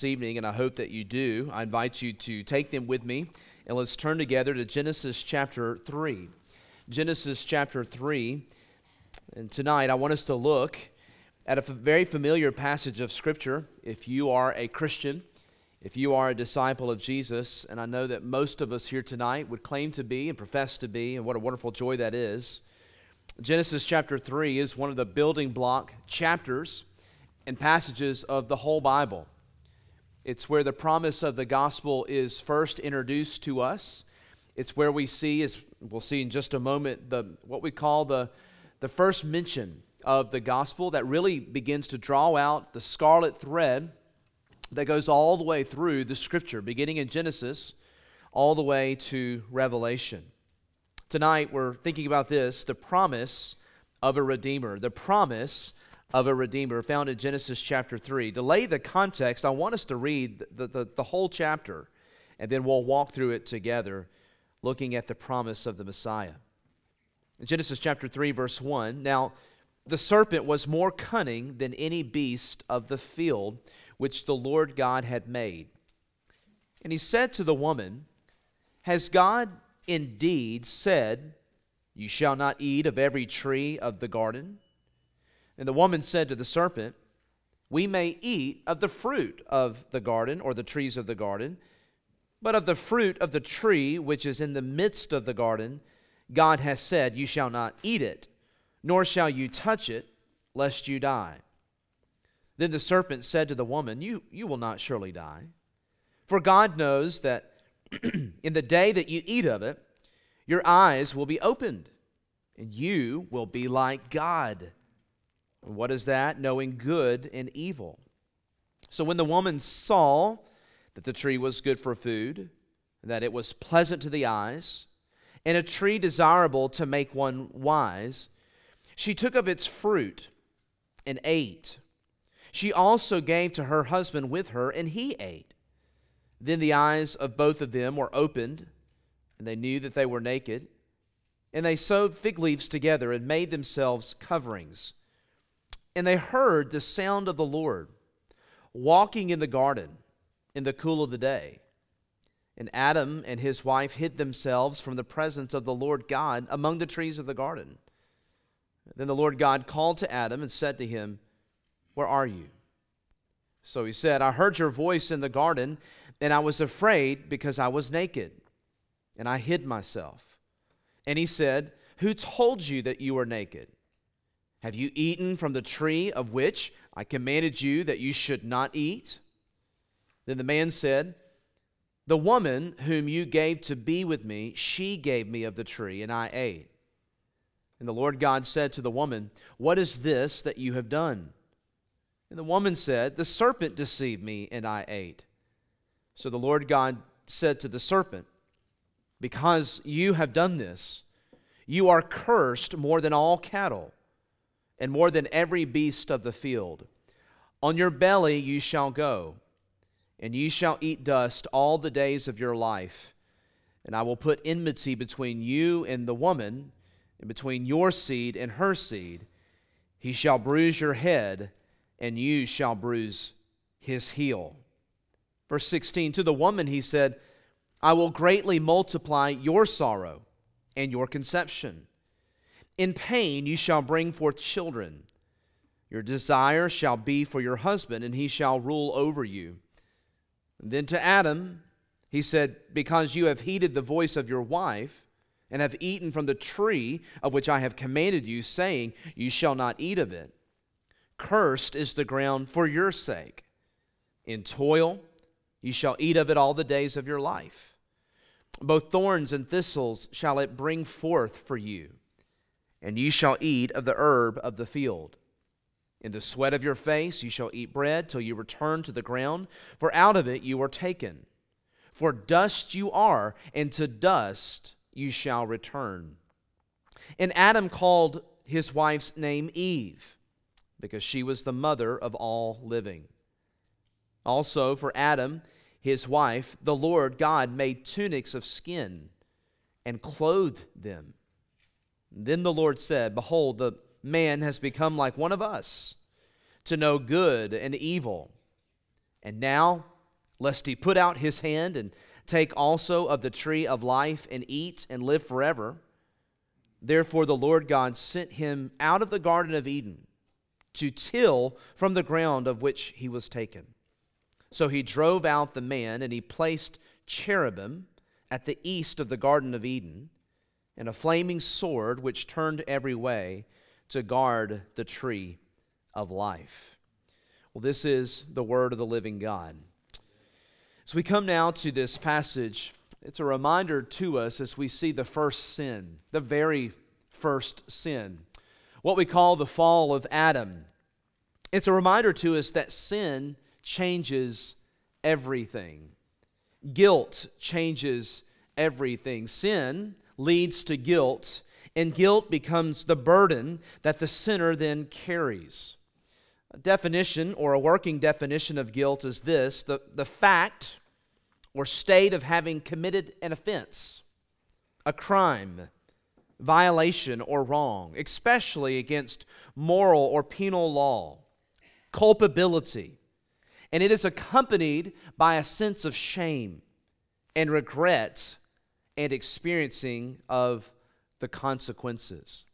this evening, and I hope that you do, I invite you to take them with me, and let's turn together to Genesis chapter 3. Genesis chapter 3, and tonight I want us to look at a very familiar passage of Scripture. If you are a Christian, if you are a disciple of Jesus, and I know that most of us here tonight would claim to be and profess to be, and what a wonderful joy that is. Genesis chapter 3 is one of the building block chapters and passages of the whole Bible. It's where the promise of the gospel is first introduced to us. It's where we see, as we'll see in just a moment, what we call the first mention of the gospel that really begins to draw out the scarlet thread that goes all the way through the Scripture, beginning in Genesis all the way to Revelation. Tonight we're thinking about this, the promise of a Redeemer. The promise of a Redeemer found in Genesis chapter 3. To lay the context, I want us to read the whole chapter, and then we'll walk through it together, looking at the promise of the Messiah. In Genesis chapter 3, verse 1, "Now the serpent was more cunning than any beast of the field which the Lord God had made. And he said to the woman, 'Has God indeed said, You shall not eat of every tree of the garden?' And the woman said to the serpent, 'We may eat of the fruit of the garden,' or the trees of the garden, 'but of the fruit of the tree which is in the midst of the garden, God has said, You shall not eat it, nor shall you touch it, lest you die.' Then the serpent said to the woman, 'You will not surely die. For God knows that in the day that you eat of it, your eyes will be opened, and you will be like God.' And what is that? Knowing good and evil. So when the woman saw that the tree was good for food, and that it was pleasant to the eyes, and a tree desirable to make one wise, she took of its fruit and ate. She also gave to her husband with her, and he ate. Then the eyes of both of them were opened, and they knew that they were naked. And they sewed fig leaves together and made themselves coverings. And they heard the sound of the Lord walking in the garden in the cool of the day. And Adam and his wife hid themselves from the presence of the Lord God among the trees of the garden. Then the Lord God called to Adam and said to him, 'Where are you?' So he said, 'I heard your voice in the garden, and I was afraid because I was naked, and I hid myself.' And he said, 'Who told you that you were naked? Have you eaten from the tree of which I commanded you that you should not eat?' Then the man said, 'The woman whom you gave to be with me, she gave me of the tree, and I ate.' And the Lord God said to the woman, 'What is this that you have done?' And the woman said, 'The serpent deceived me, and I ate.' So the Lord God said to the serpent, 'Because you have done this, you are cursed more than all cattle, and more than every beast of the field. On your belly you shall go, and you shall eat dust all the days of your life. And I will put enmity between you and the woman, and between your seed and her seed. He shall bruise your head, and you shall bruise his heel.' Verse 16, to the woman he said, 'I will greatly multiply your sorrow and your conception. In pain you shall bring forth children. Your desire shall be for your husband, and he shall rule over you.' And then to Adam he said, 'Because you have heeded the voice of your wife, and have eaten from the tree of which I have commanded you, saying, You shall not eat of it, cursed is the ground for your sake. In toil you shall eat of it all the days of your life. Both thorns and thistles shall it bring forth for you, and you shall eat of the herb of the field. In the sweat of your face you shall eat bread till you return to the ground, for out of it you are taken. For dust you are, and to dust you shall return.' And Adam called his wife's name Eve, because she was the mother of all living. Also for Adam, his wife, the Lord God made tunics of skin and clothed them. Then the Lord said, 'Behold, the man has become like one of us, to know good and evil. And now lest he put out his hand and take also of the tree of life and eat and live forever. Therefore the Lord God sent him out of the Garden of Eden to till from the ground of which he was taken. So he drove out the man, and he placed cherubim at the east of the Garden of Eden, and a flaming sword which turned every way to guard the tree of life. Well, this is the word of the living God. As we come now to this passage, it's a reminder to us as we see the first sin, the very first sin, what we call the fall of Adam. It's a reminder to us that sin changes everything. Guilt changes everything. Sin leads to guilt, and guilt becomes the burden that the sinner then carries. A definition, or a working definition of guilt, is this: the fact or state of having committed an offense, a crime, violation, or wrong, especially against moral or penal law, culpability, and it is accompanied by a sense of shame and regret and experiencing of the consequences.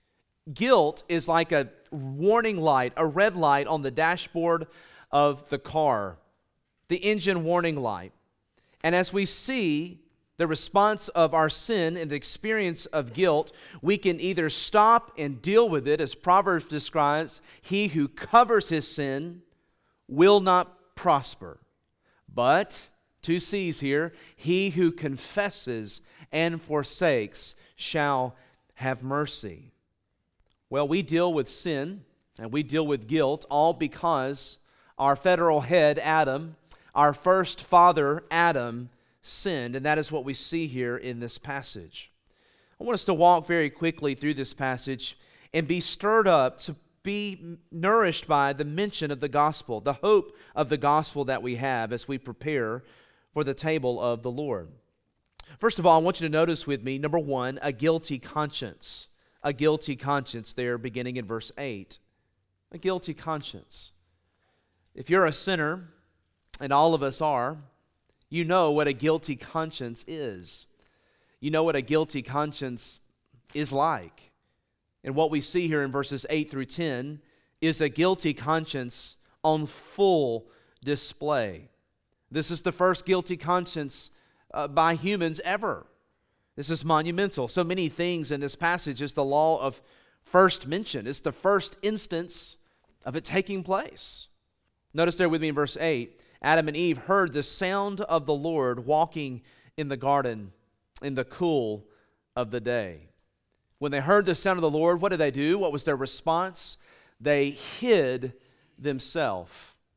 Guilt is like a warning light, a red light on the dashboard of the car, the engine warning light. And as we see the response of our sin and the experience of guilt, we can either stop and deal with it, as Proverbs describes, he who covers his sin will not prosper. But, two C's here, he who confesses and forsakes shall have mercy. Well, we deal with sin and we deal with guilt all because our federal head, Adam, our first father, Adam, sinned, and that is what we see here in this passage. I want us to walk very quickly through this passage and be stirred up, to be nourished by the mention of the gospel, the hope of the gospel that we have as we prepare for the table of the Lord. First of all, I want you to notice with me, number one, a guilty conscience. A guilty conscience there beginning in verse 8. A guilty conscience. If you're a sinner, and all of us are, you know what a guilty conscience is. You know what a guilty conscience is like. And what we see here in verses 8 through 10 is a guilty conscience on full display. This is the first guilty conscience by humans ever. This is monumental. So many things in this passage is the law of first mention. It's the first instance of it taking place. Notice there with me in verse 8, Adam and Eve heard the sound of the Lord walking in the garden in the cool of the day. When they heard the sound of the Lord, what did they do? What was their response? They hid themselves.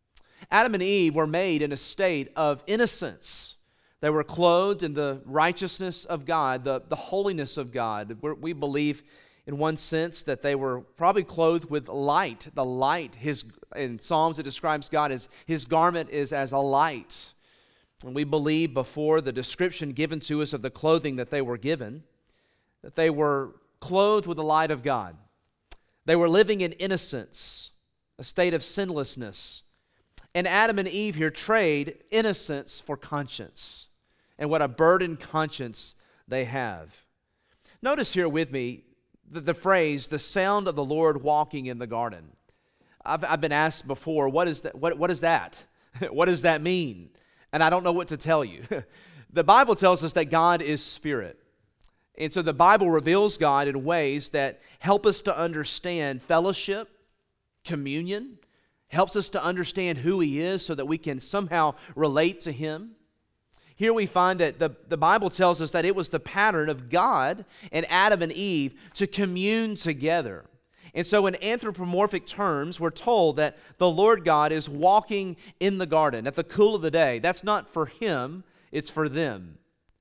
Adam and Eve were made in a state of innocence. They were clothed in the righteousness of God, the holiness of God. We believe in one sense that they were probably clothed with light. The light, in Psalms it describes God as his garment is as a light. And we believe before the description given to us of the clothing that they were given, that they were clothed with the light of God. They were living in innocence, a state of sinlessness. And Adam and Eve here trade innocence for conscience. And what a burdened conscience they have. Notice here with me the phrase, the sound of the Lord walking in the garden. I've been asked before, what is that? What is that? What does that mean? And I don't know what to tell you. The Bible tells us that God is spirit. And so the Bible reveals God in ways that help us to understand fellowship, communion, helps us to understand who he is so that we can somehow relate to him. Here we find that the Bible tells us that it was the pattern of God and Adam and Eve to commune together. And so in anthropomorphic terms, we're told that the Lord God is walking in the garden at the cool of the day. That's not for him, it's for them.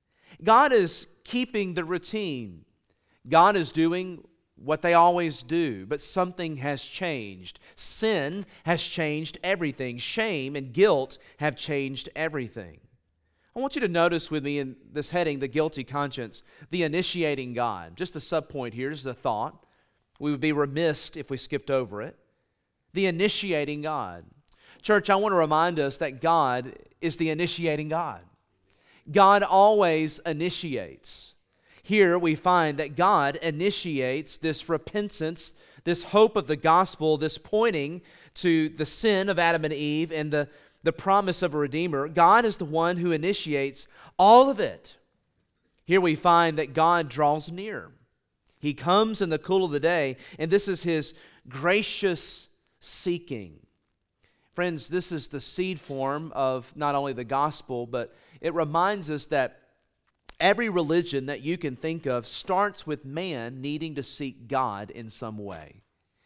God is keeping the routine. God is doing what they always do, but something has changed. Sin has changed everything. Shame and guilt have changed everything. I want you to notice with me in this heading, the guilty conscience, the initiating God. Just a subpoint here, just a thought. We would be remiss if we skipped over it. The initiating God. Church, I want to remind us that God is the initiating God. God always initiates. Here we find that God initiates this repentance, this hope of the gospel, this pointing to the sin of Adam and Eve and the promise of a Redeemer. God is the one who initiates all of it. Here we find that God draws near. He comes in the cool of the day, and this is His gracious seeking. Friends, this is the seed form of not only the gospel, but it reminds us that every religion that you can think of starts with man needing to seek God in some way.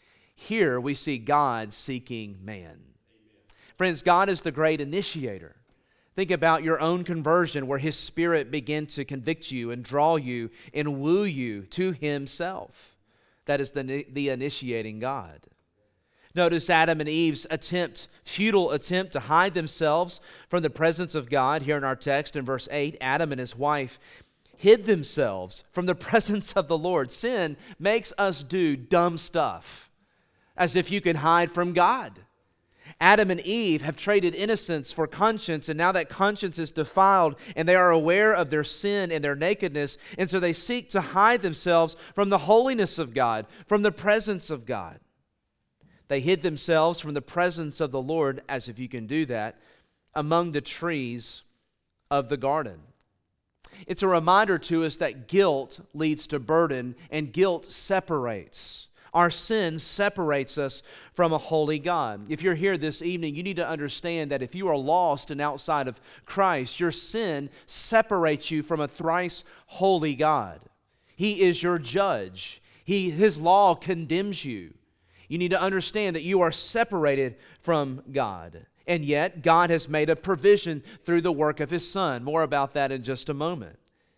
Here we see God seeking man. Amen. Friends, God is the great initiator. Think about your own conversion where His Spirit began to convict you and draw you and woo you to Himself. That is the initiating God. Notice Adam and Eve's futile attempt to hide themselves from the presence of God. Here in our text in verse 8, Adam and his wife hid themselves from the presence of the Lord. Sin makes us do dumb stuff, as if you can hide from God. Adam and Eve have traded innocence for conscience, and now that conscience is defiled, and they are aware of their sin and their nakedness, and so they seek to hide themselves from the holiness of God, from the presence of God. They hid themselves from the presence of the Lord, as if you can do that, among the trees of the garden. It's a reminder to us that guilt leads to burden, and guilt separates. Our sin separates us from a holy God. If you're here this evening, you need to understand that if you are lost and outside of Christ, your sin separates you from a thrice holy God. He is your judge. His law condemns you. You need to understand that you are separated from God. And yet, God has made a provision through the work of His Son. More about that in just a moment.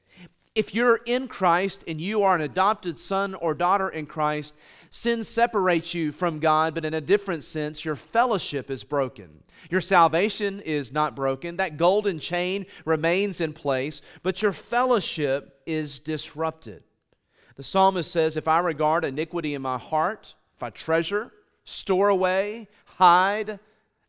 If you're in Christ and you are an adopted son or daughter in Christ, sin separates you from God, but in a different sense, your fellowship is broken. Your salvation is not broken. That golden chain remains in place, but your fellowship is disrupted. The psalmist says, if I regard iniquity in my heart, if I treasure, store away, hide,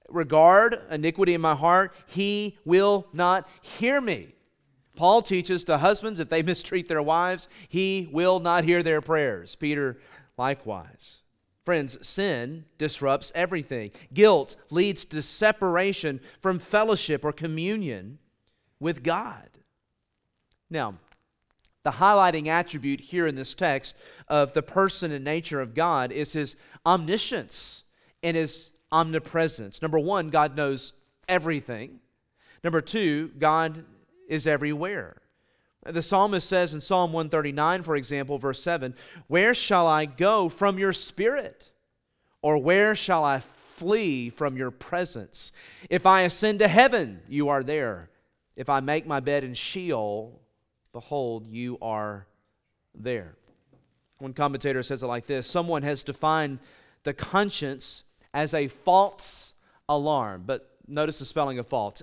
regard iniquity in my heart, He will not hear me. Paul teaches to husbands, if they mistreat their wives, he will not hear their prayers. Peter likewise. Friends, sin disrupts everything. Guilt leads to separation from fellowship or communion with God. Now, the highlighting attribute here in this text of the person and nature of God is His omniscience and His omnipresence. Number one, God knows everything. Number two, God is everywhere. The psalmist says in Psalm 139, for example, verse 7, where shall I go from your spirit? Or where shall I flee from your presence? If I ascend to heaven, you are there. If I make my bed in Sheol, behold, you are there. One commentator says it like this: someone has defined the conscience as a false alarm. But notice the spelling of false.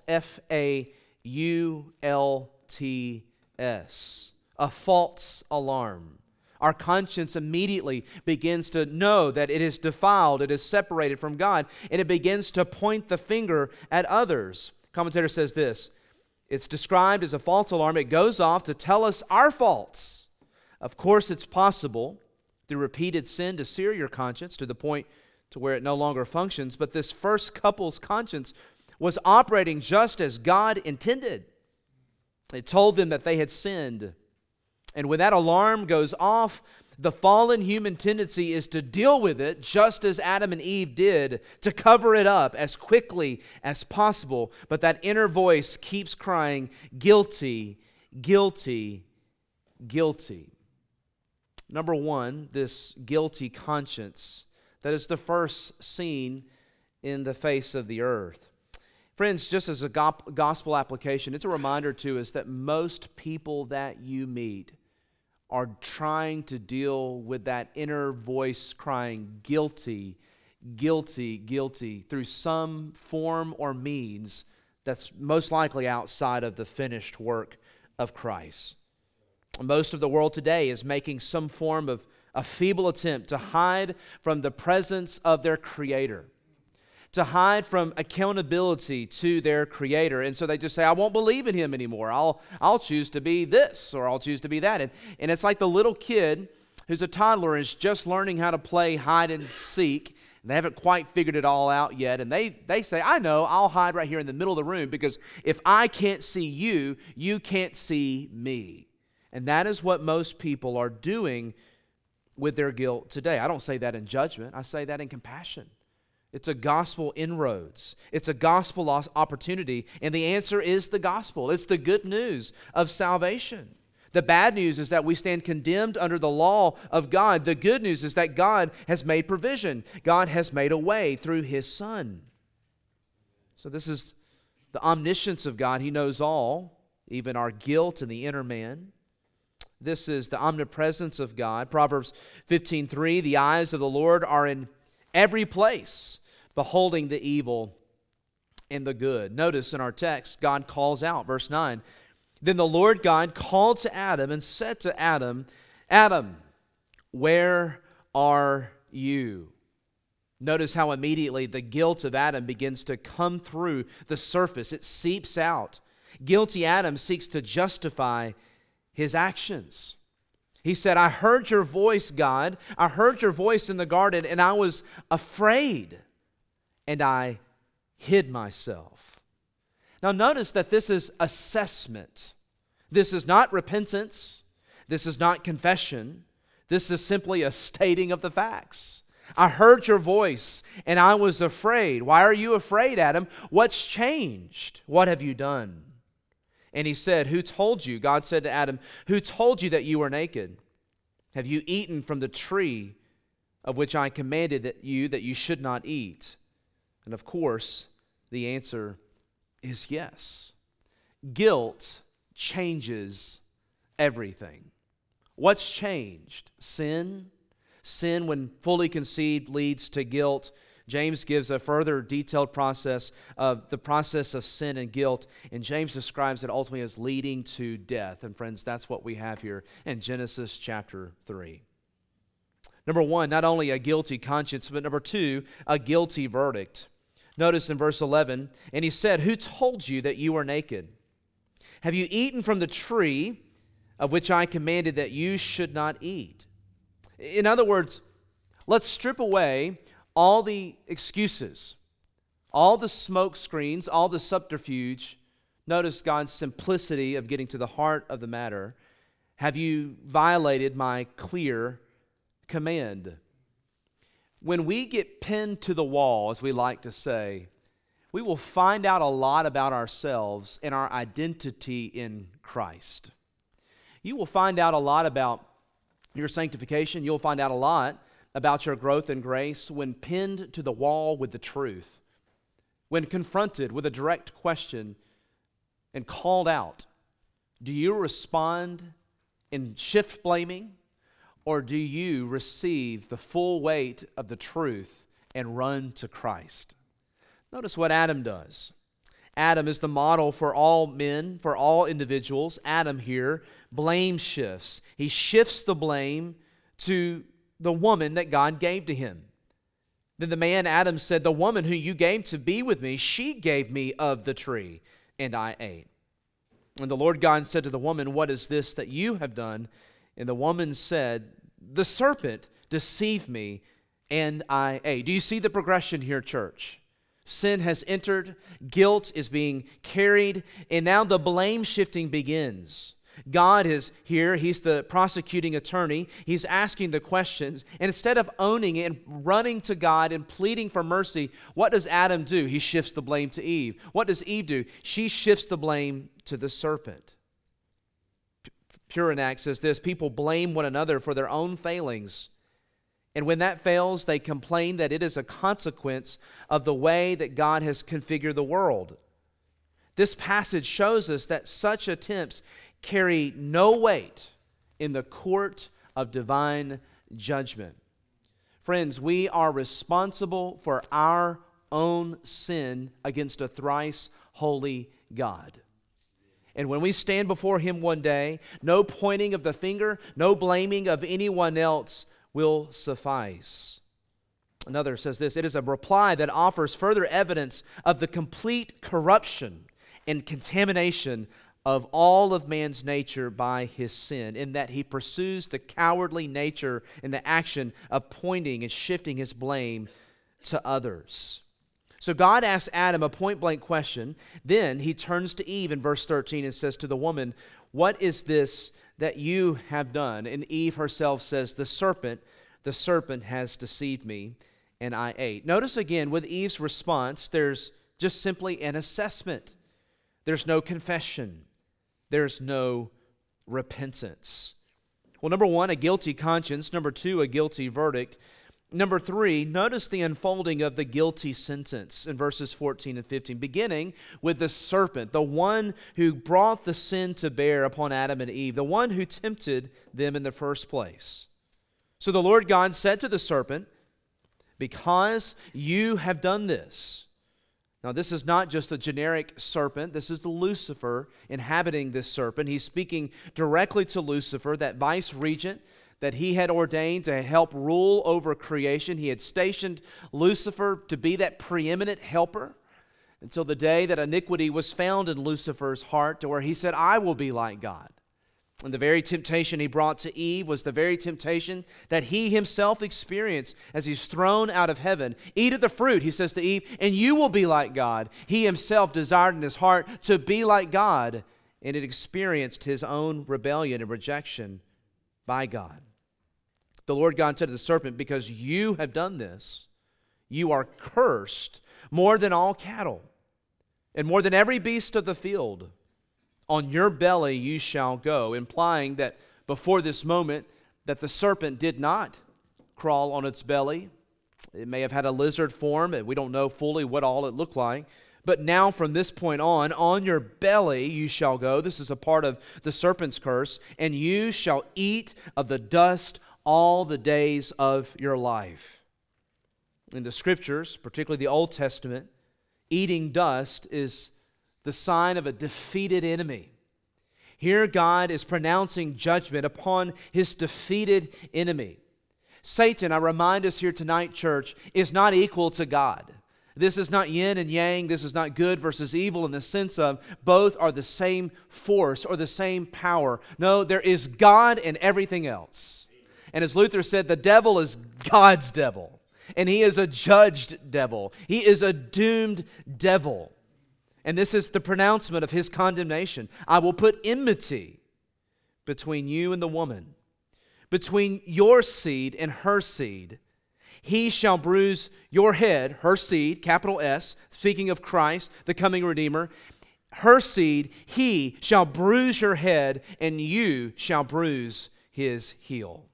F-A-U-L-T-S. A false alarm. Our conscience immediately begins to know that it is defiled, it is separated from God, and it begins to point the finger at others. Commentator says this: it's described as a false alarm. It goes off to tell us our faults. Of course, it's possible through repeated sin to sear your conscience to the point to where it no longer functions, but this first couple's conscience was operating just as God intended. It told them that they had sinned. And when that alarm goes off, the fallen human tendency is to deal with it just as Adam and Eve did, to cover it up as quickly as possible. But that inner voice keeps crying, guilty, guilty, guilty. Number one, this guilty conscience that is the first seen in the face of the earth. Friends, just as a gospel application, it's a reminder to us that most people that you meet are trying to deal with that inner voice crying guilty, guilty, guilty through some form or means that's most likely outside of the finished work of Christ. Most of the world today is making some form of a feeble attempt to hide from the presence of their Creator. to hide from accountability to their Creator. And so they just say, I won't believe in Him anymore. I'll choose to be this, or I'll choose to be that. And it's like the little kid who's a toddler and is just learning how to play hide and seek. And they haven't quite figured it all out yet. And they say, I know, I'll hide right here in the middle of the room, because if I can't see you, you can't see me. And that is what most people are doing with their guilt today. I don't say that in judgment. I say that in compassion. It's a gospel inroads. It's a gospel opportunity. And the answer is the gospel. It's the good news of salvation. The bad news is that we stand condemned under the law of God. The good news is that God has made provision. God has made a way through His Son. So this is the omniscience of God. He knows all, even our guilt and the inner man. This is the omnipresence of God. Proverbs 15:3, the eyes of the Lord are in every place, beholding the evil and the good. Notice in our text, God calls out, verse 9, then the Lord God called to Adam and said to Adam, Adam, where are you? Notice how immediately the guilt of Adam begins to come through the surface. It seeps out. Guilty Adam seeks to justify his actions. He said, I heard your voice, God. I heard your voice in the garden, and I was afraid, and I hid myself. Now notice that this is assessment. This is not repentance. This is not confession. This is simply a stating of the facts. I heard your voice, and I was afraid. Why are you afraid, Adam? What's changed? What have you done? And he said, who told you? God said to Adam, who told you that you were naked? Have you eaten from the tree of which I commanded that you should not eat? And of course, the answer is yes. Guilt changes everything. What's changed? Sin. Sin, when fully conceived, leads to guilt. James gives a further detailed process of the process of sin and guilt, and James describes it ultimately as leading to death. And friends, that's what we have here in Genesis chapter 3. Number one, not only a guilty conscience, but number two, a guilty verdict. Notice in verse 11, and he said, who told you that you were naked? Have you eaten from the tree of which I commanded that you should not eat? In other words, let's strip away all the excuses, all the smoke screens, all the subterfuge. Notice God's simplicity of getting to the heart of the matter. Have you violated my clear command? When we get pinned to the wall, as we like to say, we will find out a lot about ourselves and our identity in Christ. You will find out a lot about your sanctification. You'll find out a lot about your growth in grace when pinned to the wall with the truth, when confronted with a direct question and called out. Do you respond in shift blaming, or do you receive the full weight of the truth and run to Christ? Notice what Adam does. Adam is the model for all men, for all individuals. Adam here blame shifts. He shifts the blame to the woman that God gave to him. Then the man Adam said, the woman who you gave to be with me, she gave me of the tree, and I ate. And the Lord God said to the woman, what is this that you have done? And the woman said, the serpent deceived me, and I ate. Do you see the progression here, church? Sin has entered, guilt is being carried, and now the blame shifting begins. God is here. He's the prosecuting attorney. He's asking the questions. And instead of owning it and running to God and pleading for mercy, what does Adam do? He shifts the blame to Eve. What does Eve do? She shifts the blame to the serpent. Purinac says this, people blame one another for their own failings. And when that fails, they complain that it is a consequence of the way that God has configured the world. This passage shows us that such attempts carry no weight in the court of divine judgment. Friends, we are responsible for our own sin against a thrice holy God. And when we stand before Him one day, no pointing of the finger, no blaming of anyone else will suffice. Another says this: it is a reply that offers further evidence of the complete corruption and contamination of all of man's nature by his sin, in that he pursues the cowardly nature and the action of pointing and shifting his blame to others. So God asks Adam a point-blank question. Then he turns to Eve in verse 13 and says to the woman, "What is this that you have done?" And Eve herself says, the serpent has deceived me, and I ate." Notice again, with Eve's response, there's just simply an assessment. There's no confession. There's no repentance. Well, number one, a guilty conscience. Number two, a guilty verdict. Number three, notice the unfolding of the guilty sentence in verses 14 and 15, beginning with the serpent, the one who brought the sin to bear upon Adam and Eve, the one who tempted them in the first place. So the Lord God said to the serpent, "Because you have done this." Now, this is not just a generic serpent. This is the Lucifer inhabiting this serpent. He's speaking directly to Lucifer, that vice regent that he had ordained to help rule over creation. He had stationed Lucifer to be that preeminent helper until the day that iniquity was found in Lucifer's heart, to where he said, "I will be like God." And the very temptation he brought to Eve was the very temptation that he himself experienced as he's thrown out of heaven. "Eat of the fruit," he says to Eve, "and you will be like God." He himself desired in his heart to be like God, and it experienced his own rebellion and rejection by God. The Lord God said to the serpent, "Because you have done this, you are cursed more than all cattle, and more than every beast of the field. On your belly you shall go," implying that before this moment that the serpent did not crawl on its belly. It may have had a lizard form, and we don't know fully what all it looked like. But now from this point on your belly you shall go. This is a part of the serpent's curse. "And you shall eat of the dust all the days of your life." In the Scriptures, particularly the Old Testament, eating dust is the sign of a defeated enemy. Here God is pronouncing judgment upon his defeated enemy. Satan, I remind us here tonight, church, is not equal to God. This is not yin and yang. This is not good versus evil in the sense of both are the same force or the same power. No, there is God and everything else. And as Luther said, the devil is God's devil, and he is a judged devil. He is a doomed devil. And this is the pronouncement of his condemnation. "I will put enmity between you and the woman, between your seed and her seed. He shall bruise your head," her seed, capital S, speaking of Christ, the coming Redeemer. "Her seed, he shall bruise your head, and you shall bruise his heel."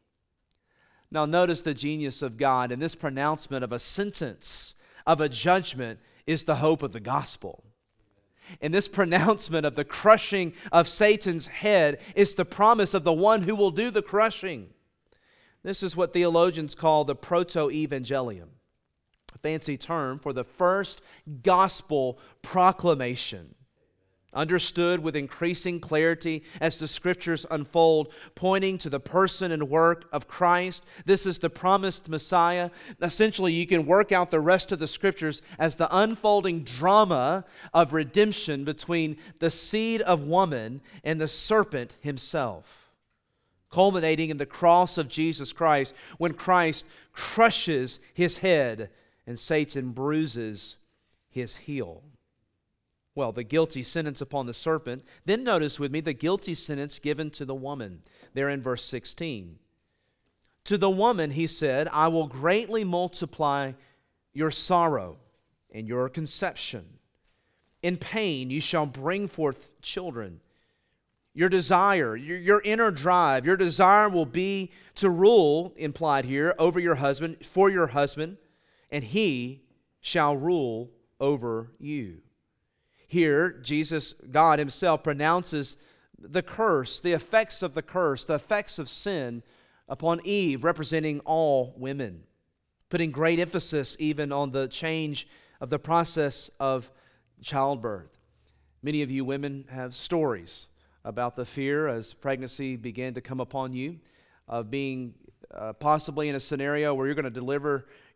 Now notice the genius of God, and this pronouncement of a sentence, of a judgment, is the hope of the gospel. And this pronouncement of the crushing of Satan's head is the promise of the one who will do the crushing. This is what theologians call the proto-evangelium, a fancy term for the first gospel proclamation, understood with increasing clarity as the Scriptures unfold, pointing to the person and work of Christ. This is the promised Messiah. Essentially, you can work out the rest of the Scriptures as the unfolding drama of redemption between the seed of woman and the serpent himself, culminating in the cross of Jesus Christ, when Christ crushes his head and Satan bruises his heel. Well, the guilty sentence upon the serpent. Then notice with me the guilty sentence given to the woman. There in verse 16. "To the woman he said, I will greatly multiply your sorrow and your conception. In pain you shall bring forth children. Your desire, your inner drive, your desire will be to rule," implied here, "over your husband, for your husband, and he shall rule over you." Here, Jesus, God himself, pronounces the curse, the effects of the curse, the effects of sin upon Eve, representing all women, putting great emphasis even on the change of the process of childbirth. Many of you women have stories about the fear as pregnancy began to come upon you of being possibly in a scenario where you're going to deliver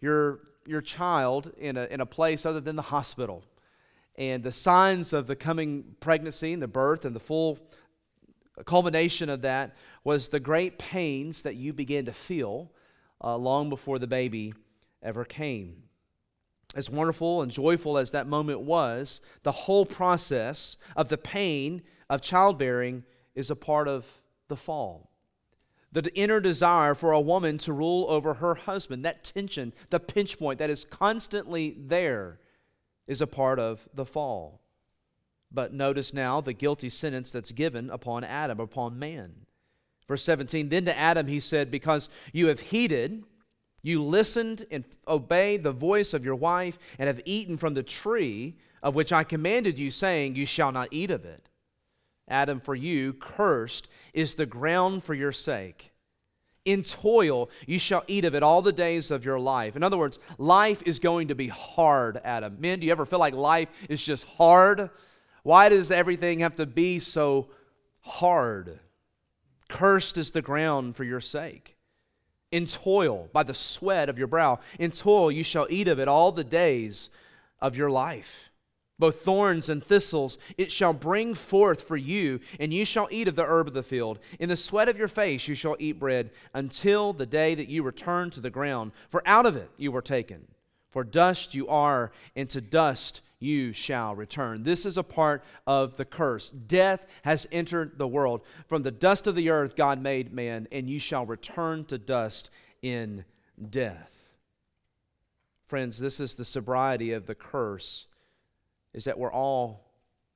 your child in a place other than the hospital. And the signs of the coming pregnancy and the birth and the full culmination of that was the great pains that you began to feel long before the baby ever came. As wonderful and joyful as that moment was, the whole process of the pain of childbearing is a part of the fall. The inner desire for a woman to rule over her husband, that tension, the pinch point that is constantly there, is a part of the fall. But notice now the guilty sentence that's given upon Adam, upon man. Verse 17, then to Adam he said, because you have heeded, you listened and obeyed the voice of your wife, and have eaten from the tree of which I commanded you, saying, you shall not eat of it. Adam, for you, cursed is the ground for your sake. In toil you shall eat of it all the days of your life. In other words, life is going to be hard, Adam. Men, do you ever feel like life is just hard? Why does everything have to be so hard? Cursed is the ground for your sake. In toil, by the sweat of your brow, in toil you shall eat of it all the days of your life. Both thorns and thistles it shall bring forth for you, and you shall eat of the herb of the field. In the sweat of your face you shall eat bread until the day that you return to the ground. For out of it you were taken. For dust you are, and to dust you shall return. This is a part of the curse. Death has entered the world. From the dust of the earth God made man, and you shall return to dust in death. Friends, this is the sobriety of the curse, is that we're all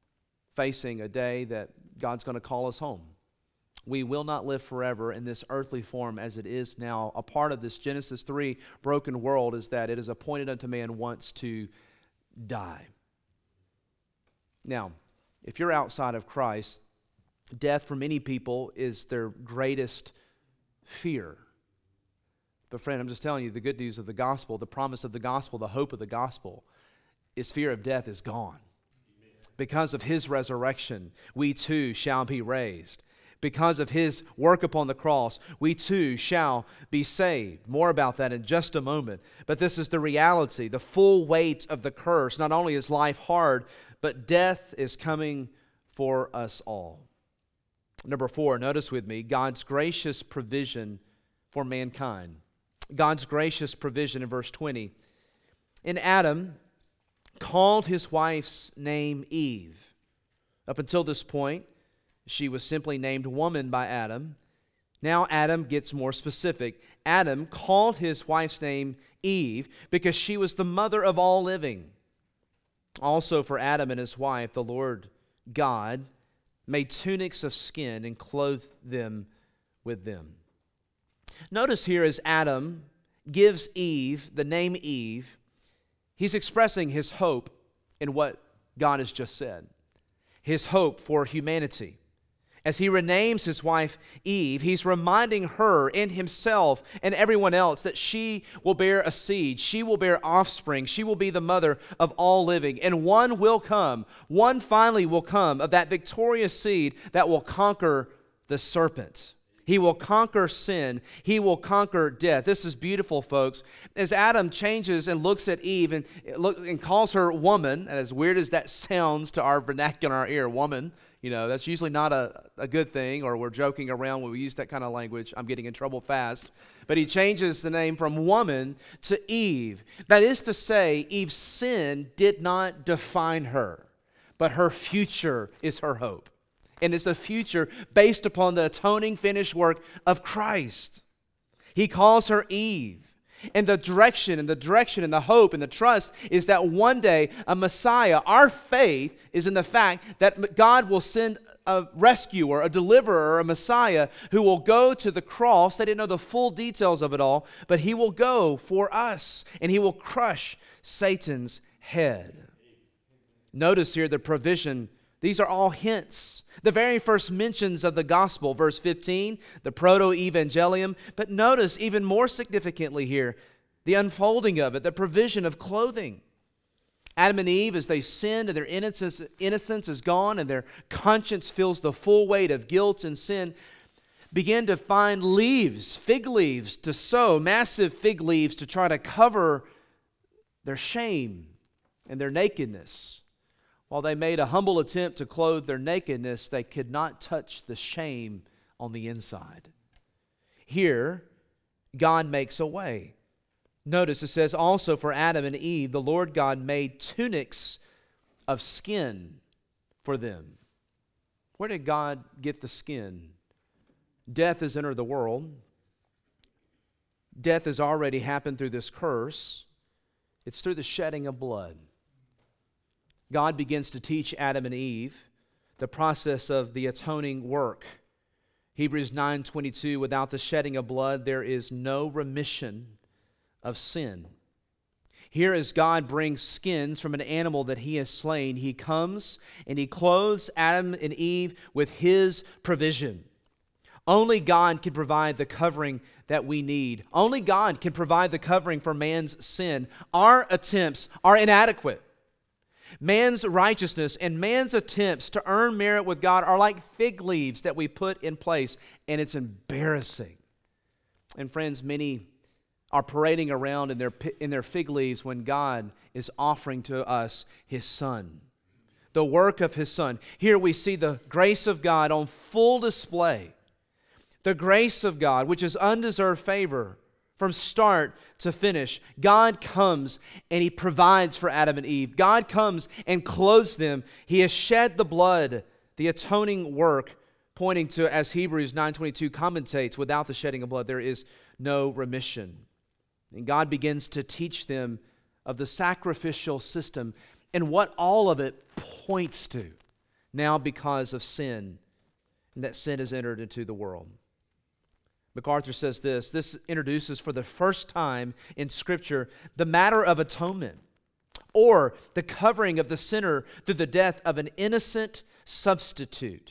facing a day that God's going to call us home. We will not live forever in this earthly form as it is now. A part of this Genesis 3 broken world is that it is appointed unto man once to die. Now, if you're outside of Christ, death for many people is their greatest fear. But friend, I'm just telling you the good news of the gospel, the promise of the gospel, the hope of the gospel, is fear of death is gone. Because of His resurrection, we too shall be raised. Because of His work upon the cross, we too shall be saved. More about that in just a moment. But this is the reality, the full weight of the curse. Not only is life hard, but death is coming for us all. Number 4, notice with me, God's gracious provision for mankind. God's gracious provision in verse 20. And Adam called his wife's name Eve. Up until this point, she was simply named woman by Adam. Now Adam gets more specific. Adam called his wife's name Eve because she was the mother of all living. Also for Adam and his wife, the Lord God made tunics of skin and clothed them with them. Notice here as Adam gives Eve the name Eve, he's expressing his hope in what God has just said. His hope for humanity. As he renames his wife Eve, he's reminding her and himself and everyone else that she will bear a seed, she will bear offspring, she will be the mother of all living. And one will come, one finally will come of that victorious seed that will conquer the serpent. He will conquer sin. He will conquer death. This is beautiful, folks. As Adam changes and looks at Eve and calls her woman, and as weird as that sounds to our vernacular, our ear, woman, you know, that's usually not a good thing, or we're joking around when we use that kind of language. I'm getting in trouble fast. But he changes the name from woman to Eve. That is to say, Eve's sin did not define her, but her future is her hope. And it's a future based upon the atoning finished work of Christ. He calls her Eve. And the direction and the hope and the trust is that one day a Messiah, our faith is in the fact that God will send a rescuer, a deliverer, a Messiah who will go to the cross. They didn't know the full details of it all, but he will go for us and he will crush Satan's head. Notice here the provision. These are all hints. The very first mentions of the gospel, verse 15, the proto-evangelium. But notice even more significantly here, the unfolding of it, the provision of clothing. Adam and Eve, as they sinned and their innocence is gone and their conscience feels the full weight of guilt and sin, begin to find leaves, fig leaves, to sew, massive fig leaves to try to cover their shame and their nakedness. While they made a humble attempt to clothe their nakedness, they could not touch the shame on the inside. Here, God makes a way. Notice it says also for Adam and Eve, the Lord God made tunics of skin for them. Where did God get the skin? Death has entered the world. Death has already happened through this curse. It's through the shedding of blood. God begins to teach Adam and Eve the process of the atoning work. Hebrews 9:22, without the shedding of blood, there is no remission of sin. Here as God brings skins from an animal that he has slain, he comes and he clothes Adam and Eve with his provision. Only God can provide the covering that we need. Only God can provide the covering for man's sin. Our attempts are inadequate. Man's righteousness and man's attempts to earn merit with God are like fig leaves that we put in place, and it's embarrassing. And friends, many are parading around in their fig leaves when God is offering to us his Son, the work of his Son. Here we see the grace of God on full display. The grace of God, which is undeserved favor from start to finish. God comes and he provides for Adam and Eve. God comes and clothes them. He has shed the blood, the atoning work, pointing to, as Hebrews 9:22 commentates, without the shedding of blood, there is no remission. And God begins to teach them of the sacrificial system and what all of it points to now because of sin, and that sin has entered into the world. MacArthur says this introduces for the first time in Scripture the matter of atonement, or the covering of the sinner through the death of an innocent substitute.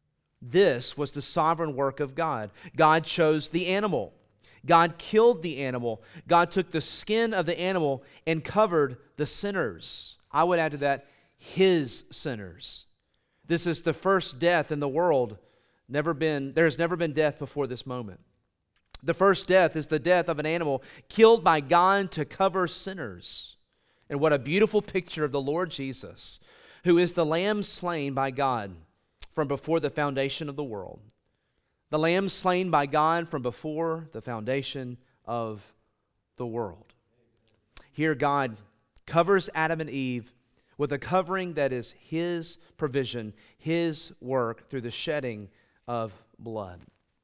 This was the sovereign work of God. God chose the animal. God killed the animal. God took the skin of the animal and covered the sinners. I would add to that, his sinners. This is the first death in the world. There has never been death before this moment. The first death is the death of an animal killed by God to cover sinners. And what a beautiful picture of the Lord Jesus, who is the Lamb slain by God from before the foundation of the world. The Lamb slain by God from before the foundation of the world. Here God covers Adam and Eve with a covering that is his provision, his work through the shedding of blood.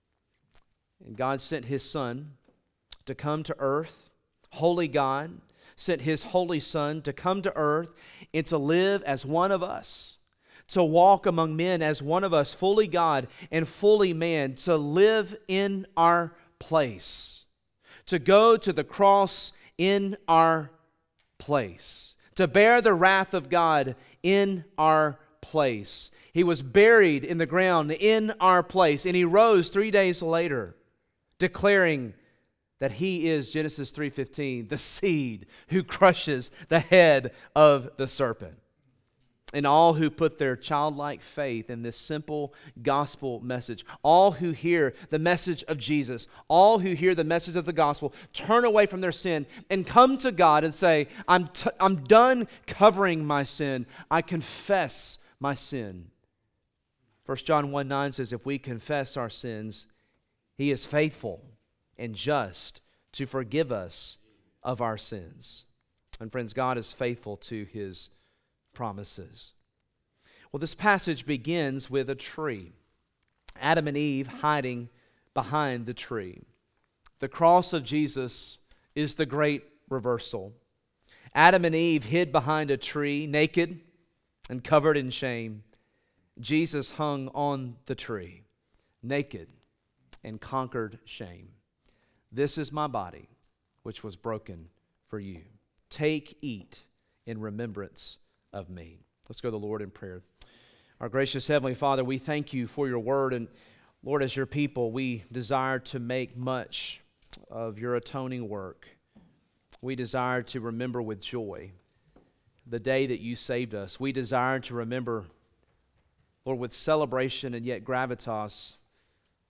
And God sent his Son to come to earth. Holy God sent his holy Son to come to earth and to live as one of us, to walk among men as one of us, fully God and fully man, to live in our place, to go to the cross in our place, to bear the wrath of God in our place. He was buried in the ground in our place, and he rose 3 days later, declaring that he is, Genesis 3:15, the seed who crushes the head of the serpent. And all who put their childlike faith in this simple gospel message, all who hear the message of Jesus, all who hear the message of the gospel, turn away from their sin and come to God and say, I'm done covering my sin. I confess my sin. 1 John 1:9 says, if we confess our sins, he is faithful and just to forgive us of our sins. And friends, God is faithful to his promises. Well, this passage begins with a tree. Adam and Eve hiding behind the tree. The cross of Jesus is the great reversal. Adam and Eve hid behind a tree, naked and covered in shame. Jesus hung on the tree, naked and conquered shame. This is my body, which was broken for you. Take, eat in remembrance of me. Let's go to the Lord in prayer. Our gracious Heavenly Father, we thank you for your word. And Lord, as your people, we desire to make much of your atoning work. We desire to remember with joy the day that you saved us. We desire to remember, Lord, with celebration and yet gravitas,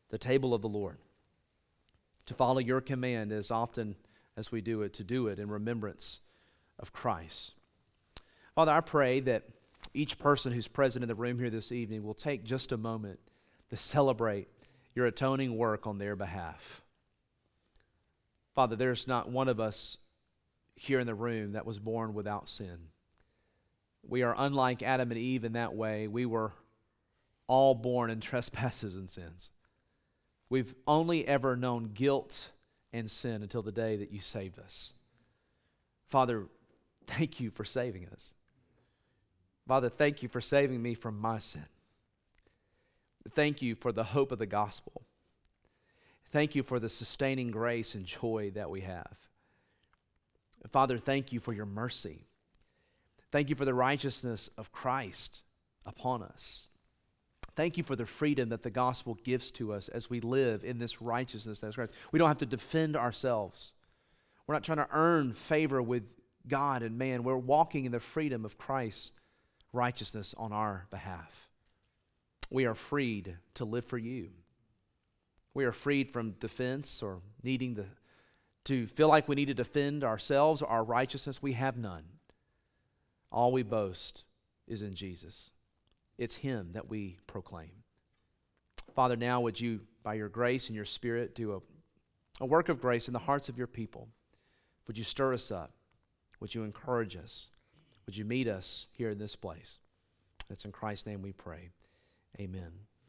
the table of the Lord, to follow your command as often as we do it, to do it in remembrance of Christ. Father, I pray that each person who's present in the room here this evening will take just a moment to celebrate your atoning work on their behalf. Father, there's not one of us here in the room that was born without sin. We are unlike Adam and Eve in that way. We were all born in trespasses and sins. We've only ever known guilt and sin until the day that you saved us. Father, thank you for saving us. Father, thank you for saving me from my sin. Thank you for the hope of the gospel. Thank you for the sustaining grace and joy that we have. Father, thank you for your mercy. Thank you for the righteousness of Christ upon us. Thank you for the freedom that the gospel gives to us as we live in this righteousness that's Christ. We don't have to defend ourselves. We're not trying to earn favor with God and man. We're walking in the freedom of Christ's righteousness on our behalf. We are freed to live for you. We are freed from defense or needing to feel like we need to defend ourselves or our righteousness. We have none. All we boast is in Jesus. It's him that we proclaim. Father, now would you, by your grace and your Spirit, do a work of grace in the hearts of your people? Would you stir us up? Would you encourage us? Would you meet us here in this place? It's in Christ's name we pray. Amen.